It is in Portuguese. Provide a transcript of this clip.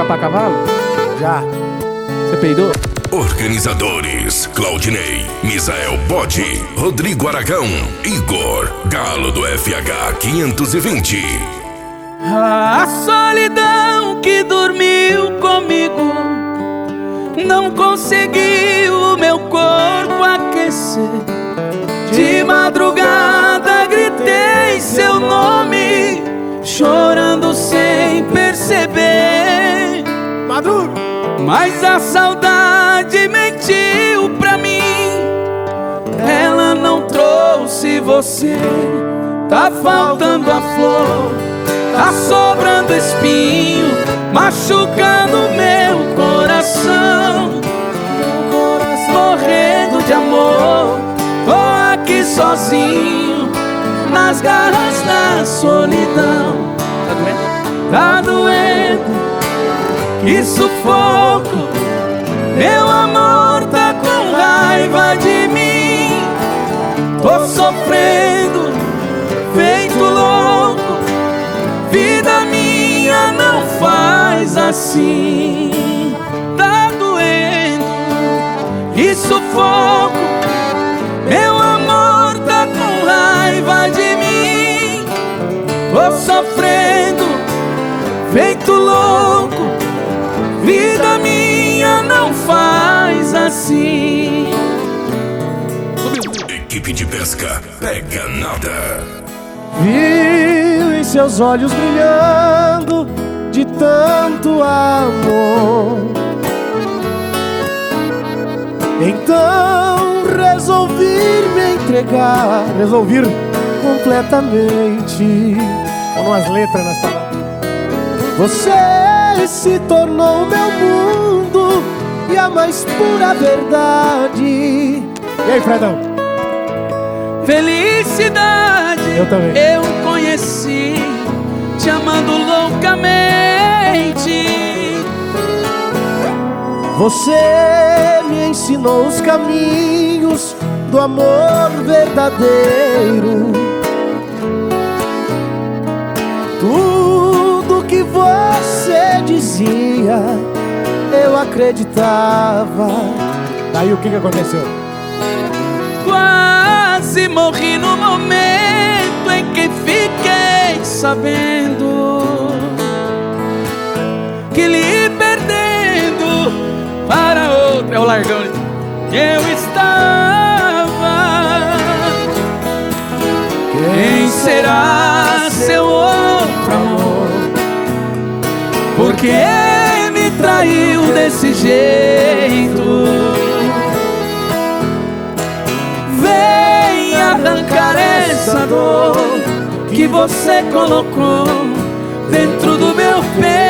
pra cavalo? Já. Você peidou? Organizadores: Claudinei, Misael Bode, Rodrigo Aragão, Igor, Galo do FH 520. A solidão que dormiu comigo não conseguiu meu corpo aquecer. De madrugada gritei seu nome, chorando sem perceber. Maduro. Mas a saudade mentiu pra mim, ela não trouxe você. Tá faltando a flor, tá sobrando espinho, machucando meu coração. Morrendo de amor, tô aqui sozinho, nas garras da solidão. Tá doendo? Tá doendo. Que sufoco, meu amor tá com raiva de mim. Tô sofrendo, feito louco, vida minha não faz assim. Tá doendo, que sufoco, meu amor tá com raiva de mim. Tô sofrendo, feito louco, vida minha não faz assim. Equipe de pesca pega nada. Vi em seus olhos brilhando de tanto amor. Então resolvi me entregar, resolvi completamente. Com umas letras nas palavras. Você se tornou meu mundo e a mais pura verdade. E aí, Fredão? Felicidade Eu também. eu conheci, te amando loucamente. Você me ensinou os caminhos do amor verdadeiro. Tudo que você dizia, eu acreditava. Daí o que aconteceu? Quase morri no momento em que fiquei sabendo que lhe perdendo para outro, é o largão, eu estava. Quem será seu outro amor? Porque me traiu desse jeito. Vem arrancar essa dor que você colocou dentro do meu peito.